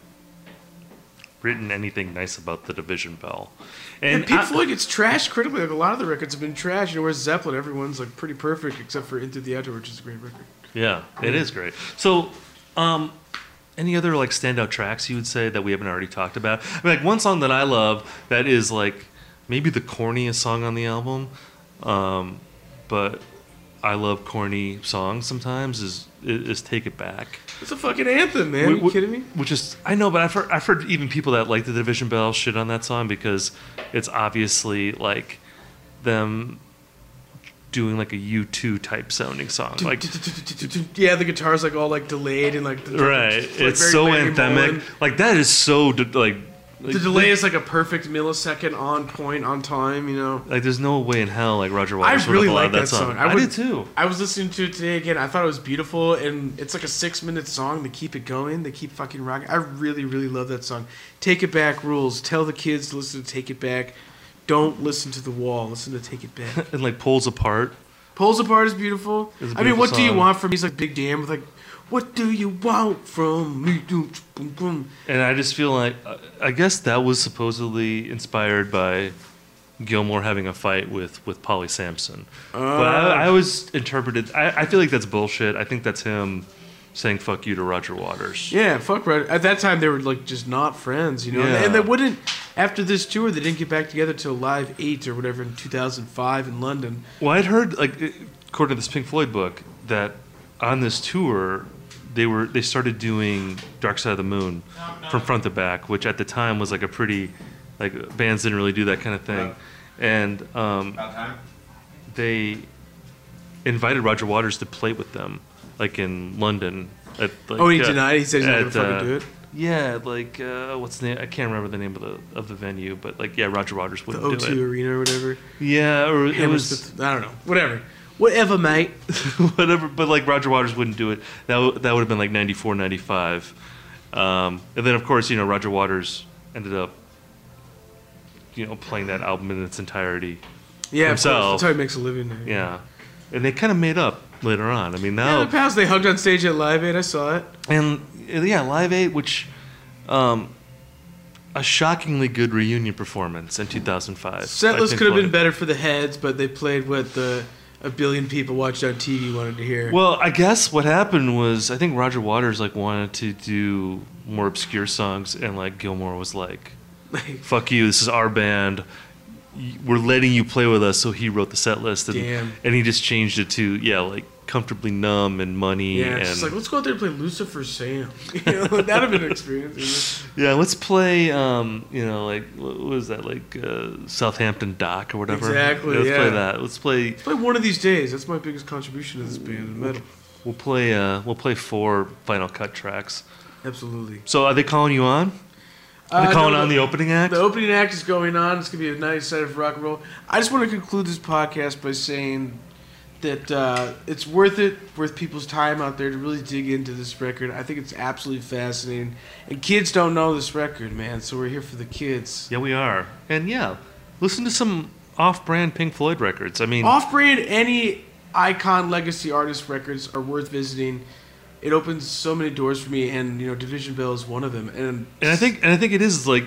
written anything nice about the Division Bell. And Pink Floyd gets trashed critically. Like, a lot of the records have been trashed. You know, whereas Zeppelin, everyone's, like, pretty perfect except for Into the Outer, which is a great record. Yeah, it is great. So, any other like standout tracks you would say that we haven't already talked about? I mean, like one song that I love that is like maybe the corniest song on the album, but I love corny songs sometimes is Take It Back. It's a fucking anthem, man. Are you kidding me? Which is, I know, but I've heard even people that like the Division Bell shit on that song because it's obviously like them doing like a U2 type sounding song. Like, yeah, the guitar's like all like delayed and like right. Like it's so anthemic. Like that is so the delay is like a perfect millisecond on point, on time, you know? Like, there's no way in hell, like, Roger Waters I really would have allowed like that song. I did, too. I was listening to it today again. I thought it was beautiful, and it's like a 6-minute song. They keep it going. They keep fucking rocking. I really, really love that song. Take It Back rules. Tell the kids to listen to Take It Back. Don't listen to The Wall. Listen to Take It Back. And, like, Pulls Apart. Pulls Apart is beautiful. It's a I mean, what beautiful do you song. want from me? He's like Big Damn with like, what do you want from me? And I just feel like, I guess that was supposedly inspired by Gilmore having a fight with Polly Sampson. But I always interpreted, I feel like that's bullshit. I think that's him saying fuck you to Roger Waters. Yeah, fuck Roger. At that time, they were like just not friends, you know? Yeah. And they wouldn't, after this tour, they didn't get back together till Live 8 or whatever in 2005 in London. Well, I'd heard, like, according to this Pink Floyd book, that on this tour, they started doing Dark Side of the Moon from front to back, which at the time was like a pretty, like, bands didn't really do that kind of thing. And they invited Roger Waters to play with them, like in London. At, like, He denied. He said he's not gonna fucking do it. Yeah, like what's the name? I can't remember the name of the venue, but like Roger Waters The wouldn't do it. O2 Arena or whatever. Yeah, or it was I don't know. Whatever, mate. whatever. But like Roger Waters wouldn't do it. That would have been like 94, 95. And then of course Roger Waters ended up playing that album in its entirety. Yeah, himself. that's how he makes a living there. Yeah, and they kind of made up later on. I mean now. Yeah, the pals, they hugged on stage at Live 8. I saw it. And yeah, Live 8, which a shockingly good reunion performance in 2005. Setlist could have been better for the Heads, but they played what a billion people watched on TV wanted to hear. Well, I guess what happened was I think Roger Waters wanted to do more obscure songs, and like Gilmore was like, "Fuck you! This is our band. We're letting you play with us." So he wrote the set list, and he just changed it to like Comfortably Numb and Money. Yeah, it's and just like, let's go out there and play Lucifer Sam. That'd have been an experience. Yeah, let's play. Like what was that? Like Southampton Dock or whatever. Exactly. Let's play that. Let's play One of These Days. That's my biggest contribution to this band in metal. We'll play 4 Final Cut tracks. Absolutely. So are they calling you on? Are they calling on the opening act? The opening act is going on. It's going to be a nice set of rock and roll. I just want to conclude this podcast by saying that it's worth people's time out there to really dig into this record. I think it's absolutely fascinating. And kids don't know this record, man, so we're here for the kids. Yeah, we are. And yeah, listen to some off-brand Pink Floyd records. I mean, off-brand, any icon legacy artist records are worth visiting. It opens so many doors for me, and Division Bell is one of them. And I think it is like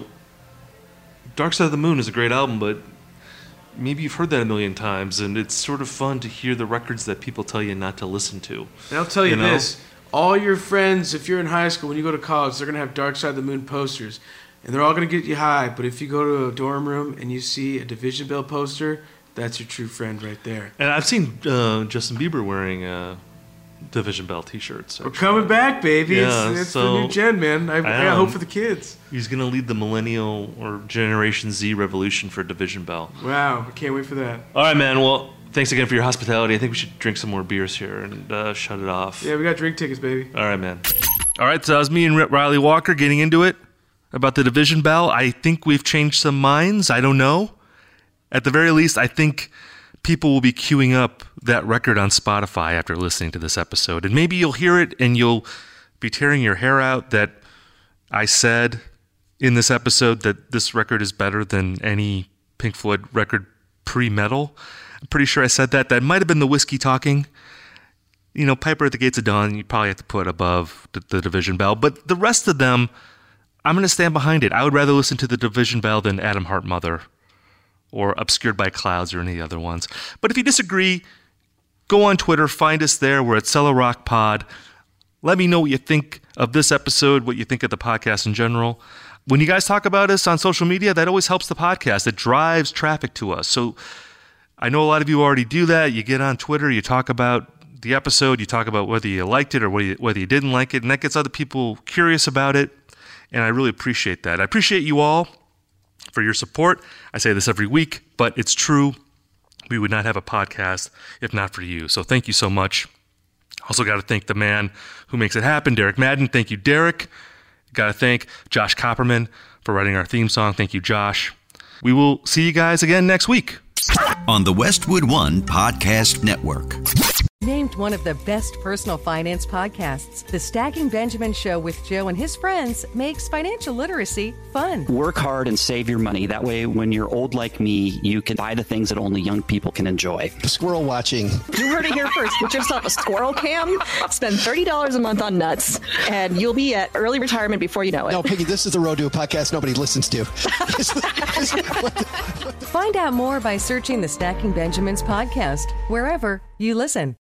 Dark Side of the Moon is a great album, but maybe you've heard that a million times, and it's sort of fun to hear the records that people tell you not to listen to. And I'll tell you this: all your friends, if you're in high school, when you go to college, they're gonna have Dark Side of the Moon posters, and they're all gonna get you high. But if you go to a dorm room and you see a Division Bell poster, that's your true friend right there. And I've seen Justin Bieber wearing Division Bell T-shirts. We're coming back, baby. Yeah, it's the new gen, man. I got hope for the kids. He's going to lead the millennial or Generation Z revolution for Division Bell. Wow, I can't wait for that. All right, man. Well, thanks again for your hospitality. I think we should drink some more beers here and shut it off. Yeah, we got drink tickets, baby. All right, man. All right, so that was me and Riley Walker getting into it about the Division Bell. I think we've changed some minds. I don't know. At the very least, I think people will be queuing up that record on Spotify after listening to this episode. And maybe you'll hear it and you'll be tearing your hair out that I said in this episode that this record is better than any Pink Floyd record pre-metal. I'm pretty sure I said that. That might have been the whiskey talking. Piper at the Gates of Dawn, you probably have to put above the Division Bell. But the rest of them, I'm going to stand behind it. I would rather listen to the Division Bell than Atom Heart Mother or Obscured by Clouds or any of the other ones. But if you disagree, go on Twitter, find us there. We're at Cello Rock Pod. Let me know what you think of this episode, what you think of the podcast in general. When you guys talk about us on social media, that always helps the podcast. It drives traffic to us. So I know a lot of you already do that. You get on Twitter, you talk about the episode, you talk about whether you liked it or whether you didn't like it, and that gets other people curious about it, and I really appreciate that. I appreciate you all for your support. I say this every week, but it's true. We would not have a podcast if not for you. So thank you so much. Also got to thank the man who makes it happen, Derek Madden. Thank you, Derek. Got to thank Josh Copperman for writing our theme song. Thank you, Josh. We will see you guys again next week on the Westwood One Podcast Network. Named one of the best personal finance podcasts, The Stacking Benjamin Show with Joe and his friends makes financial literacy fun. Work hard and save your money. That way, when you're old like me, you can buy the things that only young people can enjoy. Squirrel watching. You heard it here first. Get yourself a squirrel cam, spend $30 a month on nuts, and you'll be at early retirement before you know it. No, Piggy, this is the road to a podcast nobody listens to. Find out more by searching the Stacking Benjamins podcast, wherever you listen.